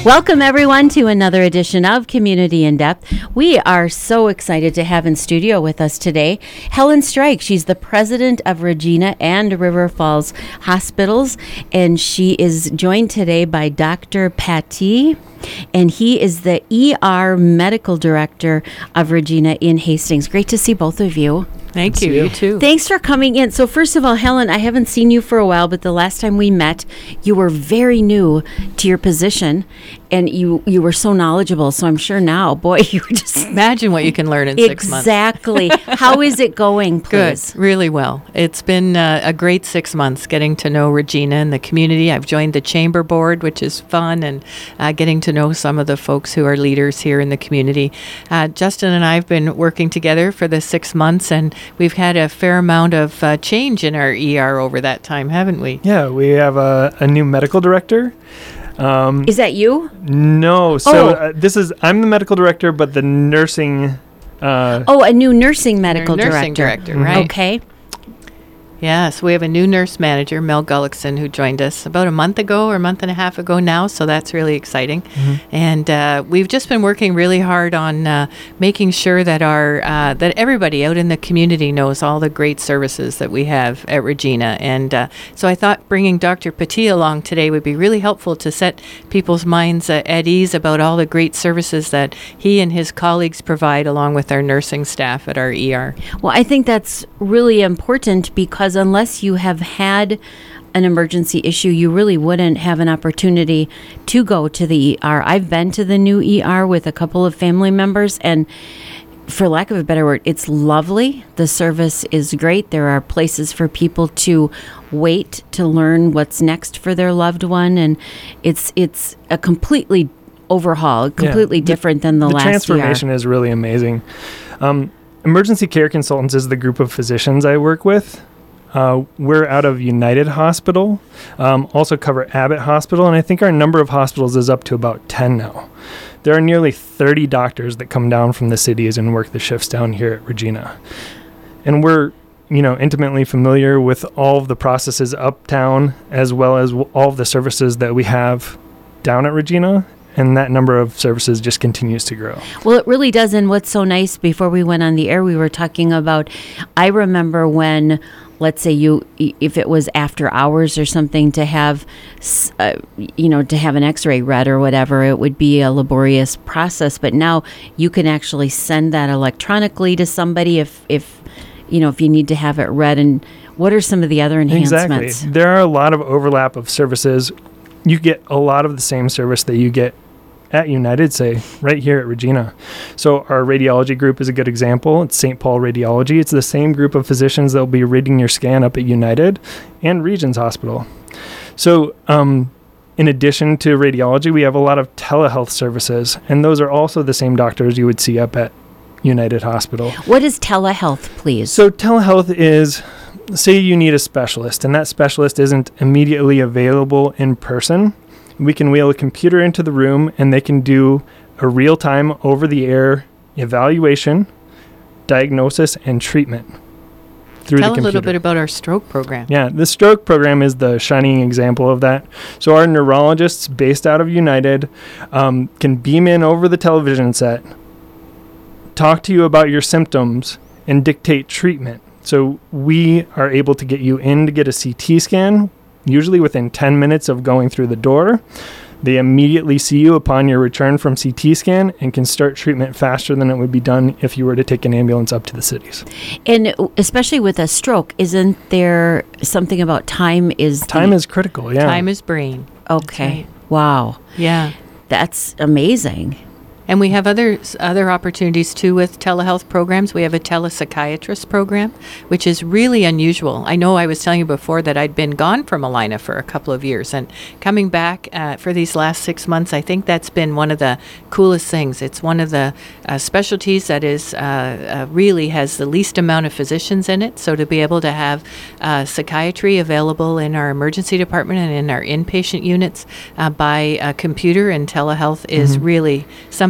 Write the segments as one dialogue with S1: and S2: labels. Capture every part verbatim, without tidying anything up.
S1: Welcome, everyone, to another edition of Community in Depth. We are so excited to have in studio with us today Helen Strike. She's the president of Regina and River Falls Hospitals, and she is joined today by Doctor Patti, and he is the E R medical director of Regina in Hastings. Great to see both of you.
S2: Thank you. You too.
S1: Thanks for coming in. So first of all, Helen, I haven't seen you for a while, but the last time we met, you were very new to your position, and you, you were so knowledgeable. So I'm sure now, boy, you just...
S2: Imagine what you can learn in six months.
S1: Exactly. How is it going, please?
S2: Good. Really well. It's been uh, a great six months getting to know Regina and the community. I've joined the chamber board, which is fun, and uh, getting to know some of the folks who are leaders here in the community. Uh, Justin and I have been working together for the six months, and we've had a fair amount of uh, change in our E R over that time, haven't we?
S3: Yeah, we have a, a new medical director.
S1: Um, is that you?
S3: No. So
S1: oh.
S3: uh, this is, I'm the medical director, but the nursing... Uh,
S1: oh, a new nursing medical
S2: nursing
S1: director.
S2: director, mm-hmm. right?
S1: Okay.
S2: Yeah, so we have a new nurse manager, Mel Gullickson, who joined us about a month ago or a month and a half ago now, so that's really exciting. Mm-hmm. And uh, we've just been working really hard on uh, making sure that our uh, that everybody out in the community knows all the great services that we have at Regina. And uh, so I thought bringing Doctor Patti along today would be really helpful to set people's minds uh, at ease about all the great services that he and his colleagues provide, along with our nursing staff at our E R.
S1: Well, I think that's really important, because unless you have had an emergency issue, you really wouldn't have an opportunity to go to the E R. I've been to the new E R with a couple of family members, and for lack of a better word, it's lovely. The service is great. There are places for people to wait to learn what's next for their loved one, and it's it's a completely overhaul, completely
S3: yeah, the,
S1: different than the,
S3: the
S1: last
S3: transformation
S1: E R.
S3: Is really amazing. Um, emergency care consultants is the group of physicians I work with. Uh, we're out of United Hospital, um, also cover Abbott Hospital, and I think our number of hospitals is up to about ten now. There are nearly thirty doctors that come down from the cities and work the shifts down here at Regina. And we're, you know, intimately familiar with all of the processes uptown, as well as w- all of the services that we have down at Regina. And that number of services just continues to grow.
S1: Well, it really does. And what's so nice, before we went on the air, we were talking about, I remember when, let's say you, if it was after hours or something, to have, uh, you know, to have an x-ray read or whatever, it would be a laborious process. But now you can actually send that electronically to somebody if, if, you know, if you need to have it read. And what are some of the other enhancements?
S3: Exactly. There are a lot of overlap of services. You get a lot of the same service that you get at United, say, right here at Regina. So our radiology group is a good example. It's Saint Paul Radiology. It's the same group of physicians that will be reading your scan up at United and Regions Hospital. So um, in addition to radiology, we have a lot of telehealth services, and those are also the same doctors you would see up at United Hospital.
S1: What is telehealth, please?
S3: So telehealth is, say you need a specialist, and that specialist isn't immediately available in person. We can wheel a computer into the room, and they can do a real-time, over-the-air evaluation, diagnosis, and treatment through
S2: Tell
S3: the computer.
S2: Tell a little bit about our stroke program.
S3: Yeah, the stroke program is the shining example of that. So our neurologists based out of United um, can beam in over the television set, talk to you about your symptoms, and dictate treatment. So we are able to get you in to get a C T scan, usually within ten minutes of going through the door. They immediately see you upon your return from C T scan and can start treatment faster than it would be done if you were to take an ambulance up to the cities.
S1: And especially with a stroke, isn't there something about time is...
S3: Time is critical, yeah.
S2: Time is brain.
S1: Okay. Right. Wow.
S2: Yeah.
S1: That's amazing.
S2: And we have other other opportunities, too, with telehealth programs. We have a telepsychiatrist program, which is really unusual. I know I was telling you before that I'd been gone from Alina for a couple of years. And coming back uh, for these last six months, I think that's been one of the coolest things. It's one of the uh, specialties that is uh, uh, really has the least amount of physicians in it. So to be able to have uh, psychiatry available in our emergency department and in our inpatient units uh, by a computer and telehealth is mm-hmm. really something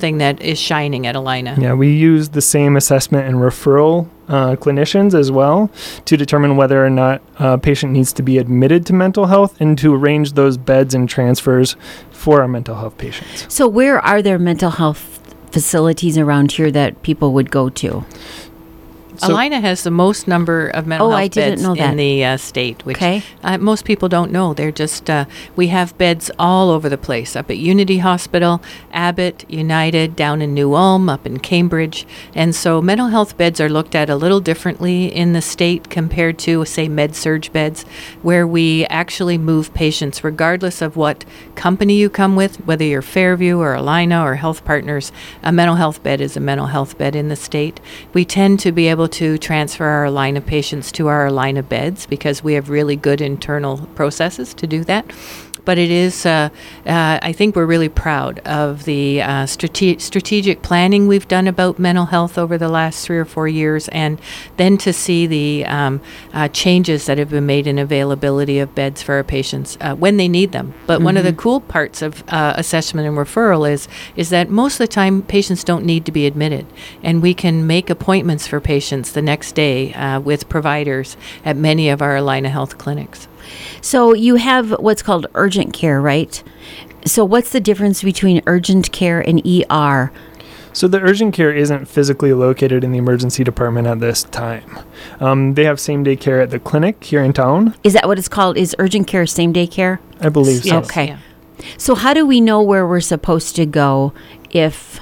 S2: something that is shining at Allina.
S3: Yeah, we use the same assessment and referral uh, clinicians as well to determine whether or not a patient needs to be admitted to mental health and to arrange those beds and transfers for our mental health patients.
S1: So where are there mental health facilities around here that people would go to?
S3: So-
S2: Allina has the most number of mental
S1: Oh,
S2: health
S1: I didn't
S2: beds
S1: know that.
S2: in the uh, state, which
S1: Okay.
S2: uh, most people don't know. They're just, uh, we have beds all over the place, up at Unity Hospital, Abbott, United, down in New Ulm, up in Cambridge. And so mental health beds are looked at a little differently in the state compared to, say, med-surg beds, where we actually move patients regardless of what company you come with, whether you're Fairview or Allina or Health Partners. A mental health bed is a mental health bed in the state. We tend to be able to transfer our Allina patients to our Allina beds because we have really good internal processes to do that. But it is, uh, uh, I think we're really proud of the uh, strate- strategic planning we've done about mental health over the last three or four years, and then to see the um, uh, changes that have been made in availability of beds for our patients uh, when they need them. But one of the cool parts of uh, assessment and referral is, is that most of the time patients don't need to be admitted, and we can make appointments for patients the next day uh, with providers at many of our Allina Health clinics.
S1: So you have what's called urgent care, right? So what's the difference between urgent care and E R?
S3: So the urgent care isn't physically located in the emergency department at this time. Um, they have same-day care at the clinic here in town.
S1: Is that what it's called? Is urgent care same-day care?
S3: I believe so.
S2: Yes,
S1: Okay.
S2: yeah.
S1: So how do we know where we're supposed to go if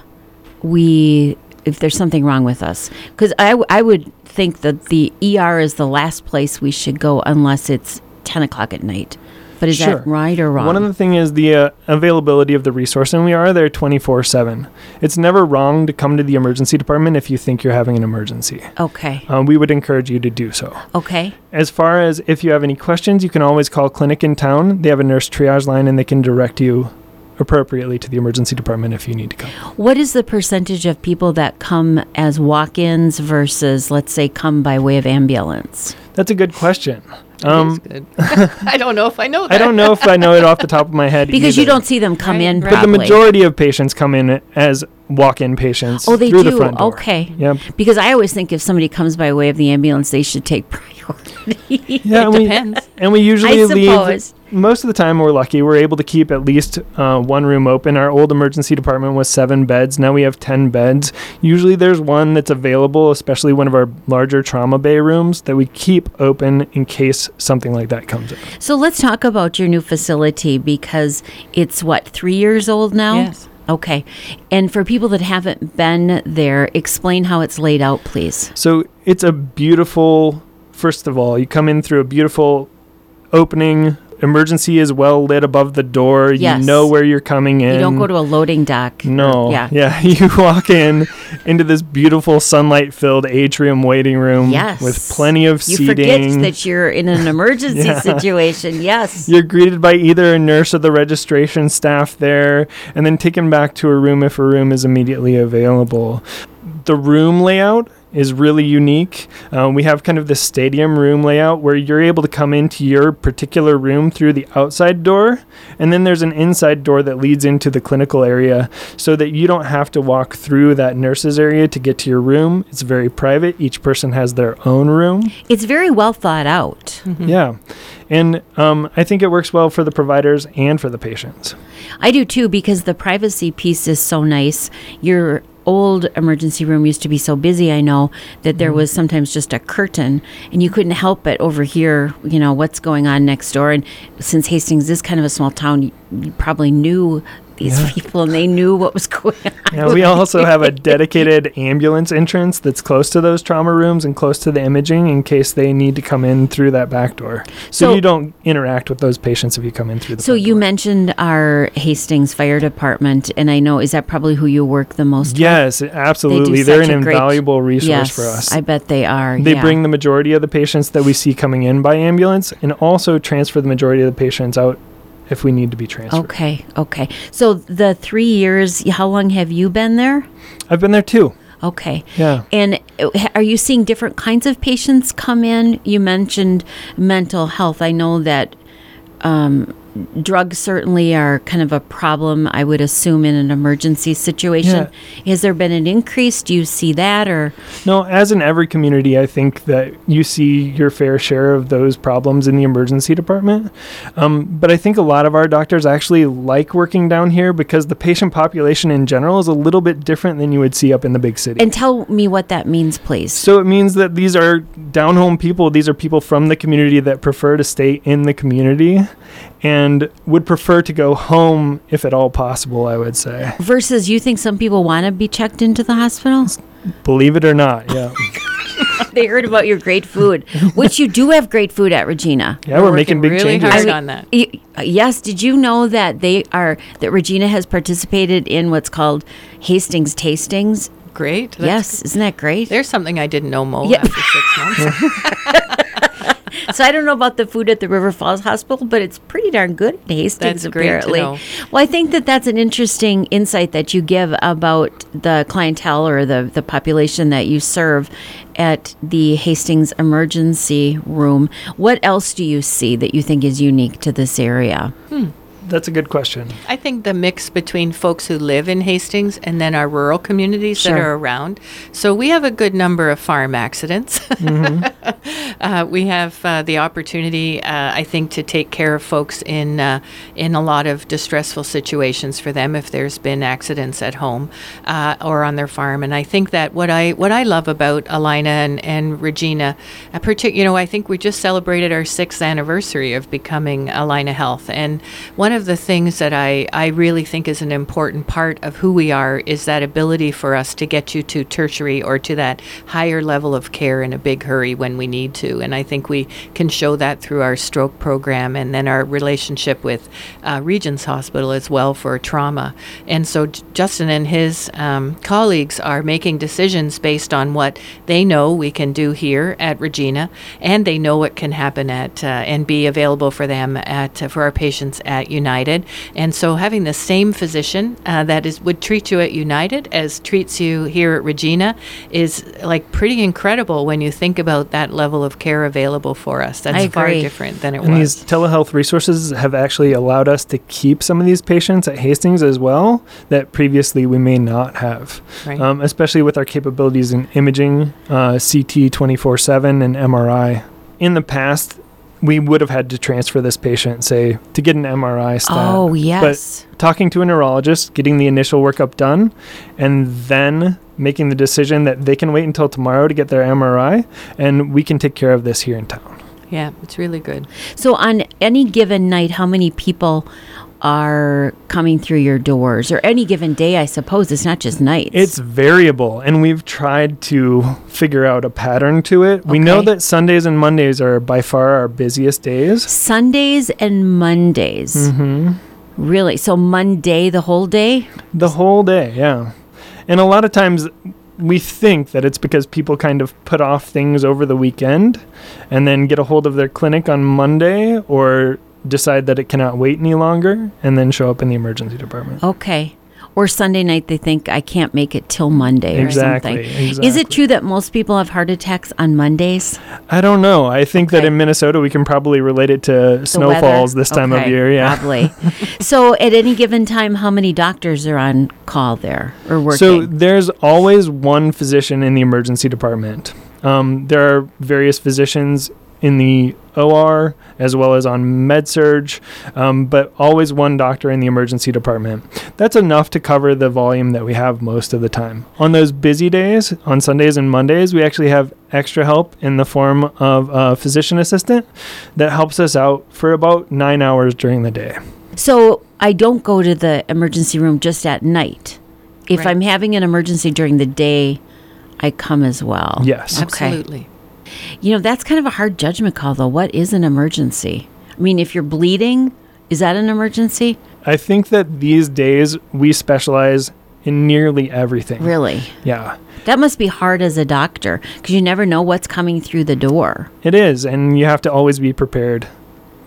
S1: we if there's something wrong with us? Because I, w- I would think that the E R is the last place we should go unless it's ten o'clock at night. But is
S3: Sure.
S1: that right or wrong?
S3: One of the thing is the uh, availability of the resource, and we are there twenty-four seven. It's never wrong to come to the emergency department if you think you're having an emergency.
S1: Okay.
S3: Um, we would encourage you to do so.
S1: Okay.
S3: As far as if you have any questions, you can always call Clinic in Town. They have a nurse triage line, and they can direct you appropriately to the emergency department if you need to come.
S1: What is the percentage of people that come as walk-ins versus, let's say, come by way of ambulance?
S3: That's a good question.
S2: It
S3: Um,
S2: is good. I don't know if I know that.
S3: I don't know if I know it off the top of my head
S1: Because you
S3: either.
S1: don't see them come
S2: Right,
S1: in
S2: right.
S3: But the
S1: probably.
S3: majority of patients come in as walk-in patients
S1: Oh, they
S3: through
S1: do?
S3: the front door.
S1: Okay.
S3: Yep.
S1: Because I always think if somebody comes by way of the ambulance, they should take priority.
S3: Yeah,
S2: It
S3: and we,
S2: depends.
S3: and we usually
S1: I
S3: leave.
S1: suppose.
S3: Most of the time, we're lucky. We're able to keep at least uh, one room open. Our old emergency department was seven beds. Now we have ten beds. Usually, there's one that's available, especially one of our larger trauma bay rooms, that we keep open in case something like that comes up.
S1: So let's talk about your new facility because it's, what, three years old now?
S2: Yes.
S1: Okay. And for people that haven't been there, explain how it's laid out, please.
S3: So it's a beautiful. First of all, you come in through a beautiful opening. Emergency is well lit above the door.
S1: Yes.
S3: You know where you're coming in.
S1: You don't go to a loading dock.
S3: No.
S1: Yeah.
S3: Yeah. You walk in into this beautiful sunlight filled atrium waiting room
S1: Yes.
S3: with plenty of
S1: You
S3: seating.
S1: forget that you're in an emergency
S3: Yeah.
S1: situation. Yes.
S3: You're greeted by either a nurse or the registration staff there, and then taken back to a room if a room is immediately available. The room layout is really unique. Uh, we have kind of this stadium room layout where you're able to come into your particular room through the outside door, and then there's an inside door that leads into the clinical area so that you don't have to walk through that nurse's area to get to your room. It's very private. Each person has their own room.
S1: It's very well thought out.
S3: Yeah. And um, I think it works well for the providers and for the patients.
S1: I do too, because the privacy piece is so nice. Your old emergency room used to be so busy, I know, that there was sometimes just a curtain and you couldn't help but overhear, you know, what's going on next door. And since Hastings is kind of a small town, you, you probably knew these
S3: Yeah.
S1: people and they knew what was going on.
S3: Yeah, we also have a dedicated ambulance entrance that's close to those trauma rooms and close to the imaging in case they need to come in through that back door. So,
S1: So-
S3: you don't interact with those patients if you come in through the
S1: So
S3: front
S1: you
S3: door.
S1: mentioned our Hastings Fire Department, and I know, is that probably who you work the most with?
S3: Yes, absolutely.
S1: They do
S3: They're
S1: such
S3: an
S1: a great-
S3: invaluable resource
S1: Yes,
S3: for us.
S1: I bet they are.
S3: They
S1: yeah.
S3: bring the majority of the patients that we see coming in by ambulance and also transfer the majority of the patients out if we need to be transferred.
S1: Okay, okay. So the three years, how long have you been there?
S3: I've been there too.
S1: Okay.
S3: Yeah.
S1: And uh, ha- are you seeing different kinds of patients come in? You mentioned mental health. I know that um, drugs certainly are kind of a problem, I would assume, in an emergency situation.
S3: Yeah.
S1: Has there been an increase? Do you see that? Or
S3: No, as in every community, I think that you see your fair share of those problems in the emergency department. Um, but I think a lot of our doctors actually like working down here because the patient population in general is a little bit different than you would see up in the big city.
S1: And tell me what that means, please.
S3: So it means that these are down-home people. These are people from the community that prefer to stay in the community and would prefer to go home if at all possible, I would say.
S1: Versus you think some people want to be checked into the hospital?
S3: Believe it or not, yeah.
S1: They heard about your great food, which you do have great food at Regina.
S3: Yeah, we're,
S2: We're
S3: making
S2: working
S3: big
S2: really
S3: changes.
S2: hard on that.
S1: Y- Yes. Did you know that they are that Regina has participated in what's called Hastings Tastings?
S2: Great. That's
S1: Yes. Isn't that great?
S2: There's something I didn't know, Mo,
S1: Yeah.
S2: after six months.
S1: So I don't know about the food at the River Falls Hospital, but it's pretty darn good at Hastings,
S2: That's great to
S1: apparently.
S2: know.
S1: Well, I think that that's an interesting insight that you give about the clientele or the, the population that you serve at the Hastings Emergency Room. What else do you see that you think is unique to this area?
S3: That's a good question.
S2: I think the mix between folks who live in Hastings and then our rural communities
S1: Sure.
S2: that are around. So we have a good number of farm accidents. uh, we have uh, the opportunity, uh, I think, to take care of folks in uh, in a lot of distressful situations for them if there's been accidents at home uh, or on their farm. And I think that what I what I love about Alina and, and Regina, uh, partic- you know, I think we just celebrated our sixth anniversary of becoming Alina Health, and one of the things that I, I really think is an important part of who we are is that ability for us to get you to tertiary or to that higher level of care in a big hurry when we need to. And I think we can show that through our stroke program and then our relationship with uh, Regents Hospital as well for trauma. And so J- Justin and his um, colleagues are making decisions based on what they know we can do here at Regina, and they know what can happen at uh, and be available for them at uh, for our patients at United. And so having the same physician uh, that is would treat you at United as treats you here at Regina is like pretty incredible when you think about that level of care available for us. That's
S1: I
S2: far
S1: agree.
S2: different than it
S3: And
S2: was.
S3: these telehealth resources have actually allowed us to keep some of these patients at Hastings as well that previously we may not have,
S2: Right.
S3: um, especially with our capabilities in imaging, uh, C T twenty-four seven, and M R I. In the past, we would have had to transfer this patient, say, to get an M R I stat.
S1: Oh, yes.
S3: But talking to a neurologist, getting the initial workup done, and then making the decision that they can wait until tomorrow to get their M R I, and we can take care of this here in town.
S2: Yeah, it's really good.
S1: So on any given night, how many people are coming through your doors? Or any given day, I suppose. It's not just nights.
S3: It's variable, and we've tried to figure out a pattern to it. We know
S1: Okay.
S3: that Sundays and Mondays are by far our busiest days.
S1: Sundays and Mondays.
S3: Mm-hmm.
S1: Really? So Monday, the whole day?
S3: The whole day, yeah. And a lot of times we think that it's because people kind of put off things over the weekend and then get a hold of their clinic on Monday or decide that it cannot wait any longer and then show up in the emergency department.
S1: Okay. Or Sunday night, they think I can't make it till Monday
S3: Exactly,
S1: or something.
S3: exactly.
S1: Is it true that most people have heart attacks on Mondays?
S3: I don't know. I think that
S1: Okay.
S3: in Minnesota we can probably relate it to
S1: The
S3: snowfalls
S1: weather?
S3: this time of
S1: Okay,
S3: year. Yeah.
S1: Probably. So at any given time, how many doctors are on call there or working?
S3: So there's always one physician in the emergency department. Um, there are various physicians in the O R as well as on med-surg, um, but always one doctor in the emergency department. That's enough to cover the volume that we have most of the time. On those busy days, on Sundays and Mondays, we actually have extra help in the form of a physician assistant that helps us out for about nine hours during the day.
S1: So I don't go to the emergency room just at night. If
S2: Right.
S1: I'm having an emergency during the day, I come as well.
S3: Yes.
S1: Okay.
S2: Absolutely.
S1: You know, that's kind of a hard judgment call, though. What is an emergency? I mean, if you're bleeding, is that an emergency?
S3: I think that these days we specialize in nearly everything.
S1: Really?
S3: Yeah.
S1: That must be hard as a doctor because you never know what's coming through the door.
S3: It is, and you have to always be prepared.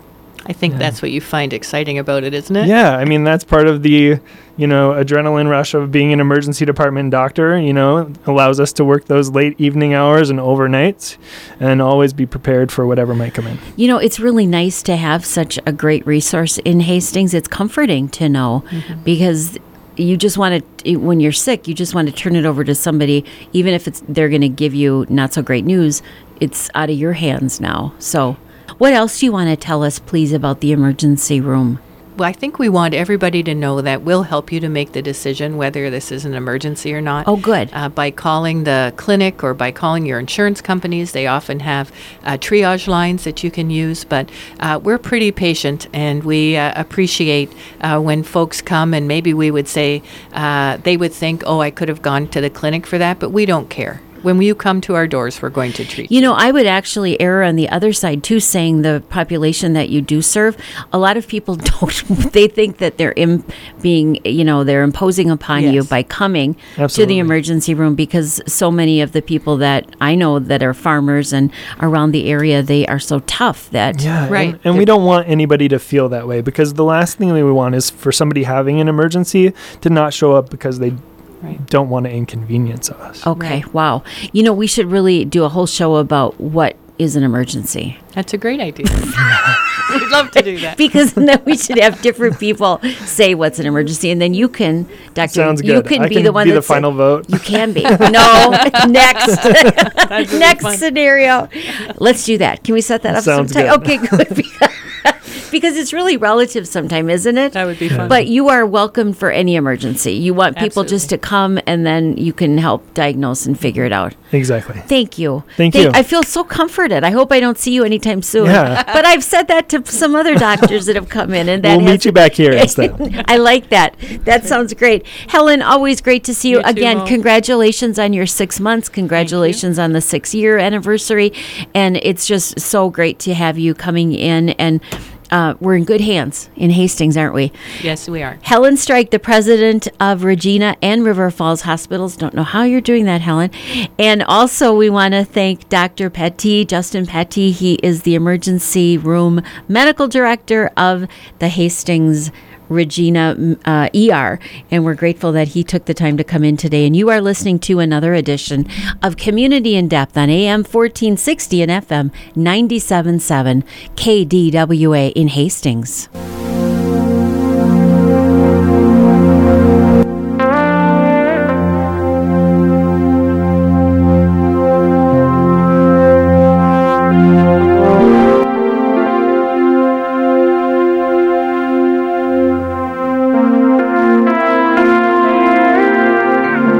S2: I think
S3: Yeah.
S2: that's what you find exciting about it, isn't it?
S3: Yeah, I mean, that's part of the, you know, adrenaline rush of being an emergency department doctor, you know, allows us to work those late evening hours and overnights and always be prepared for whatever might come in.
S1: You know, it's really nice to have such a great resource in Hastings. It's comforting to know
S2: Mm-hmm.
S1: because you just want to, when you're sick, you just want to turn it over to somebody, even if it's they're going to give you not so great news. It's out of your hands now. So what else do you want to tell us, please, about the emergency room?
S2: Well, I think we want everybody to know that we'll help you to make the decision whether this is an emergency or not.
S1: Oh, good.
S2: Uh, by calling the clinic or by calling your insurance companies. They often have uh, triage lines that you can use, but uh, we're pretty patient, and we uh, appreciate uh, when folks come, and maybe we would say, uh, they would think, oh, I could have gone to the clinic for that, but we don't care. When you come to our doors, we're going to treat you.
S1: You know, I would actually err on the other side, too, saying the population that you do serve, a lot of people don't, they think that they're Im- being, you know, they're imposing upon you
S2: Yes.
S1: by coming to
S3: Absolutely.
S1: the emergency room, because so many of the people that I know that are farmers and around the area, they are so tough that,
S3: Yeah,
S2: Right.
S3: And, and we don't want anybody to feel that way, because the last thing that we want is for somebody having an emergency to not show up because they
S2: Right.
S3: don't want to inconvenience us.
S1: okay,
S2: Right.
S1: wow. You know, we should really do a whole show about what is an emergency.
S2: That's a great idea. We'd love to do that.
S1: Because then we should have different people say what's an emergency, and then you can, Doctor
S3: Sounds
S1: you
S3: good.
S1: can
S3: I
S1: be
S3: can
S1: the one
S3: be the
S1: that say-
S3: final vote.
S1: You can be. No, next,
S2: really
S1: next
S2: fun.
S1: scenario. Let's do that. Can we set that up
S3: Sounds
S1: sometime?
S3: good.
S1: Okay, good. Because it's really relative sometime, isn't it?
S2: That would be fun.
S1: But you are welcome for any emergency. You want people just to come, and then you can help diagnose and figure it out.
S3: Exactly.
S1: Thank you.
S3: Thank you.
S1: I feel so comforted. I hope I don't see you anytime soon.
S3: Yeah.
S1: But I've said that to some other doctors that have come in, and that
S3: We'll
S1: has
S3: meet you back here instead.
S1: I like that. That sounds great. Helen, always great to see you,
S2: You too,
S1: again.
S2: Mo.
S1: Congratulations on your six months. Congratulations on the six year anniversary. And it's just so great to have you coming in, and uh, we're in good hands in Hastings, aren't we?
S2: Yes, we are.
S1: Helen Strike, the president of Regina and River Falls Hospitals. Don't know how you're doing that, Helen. And also, we want to thank Doctor Petty, Justin Petty. He is the emergency room medical director of the Hastings Regina uh, E R, and we're grateful that he took the time to come in today. And you are listening to another edition of Community in Depth on A M fourteen sixty and F M ninety-seven point seven K D W A in Hastings.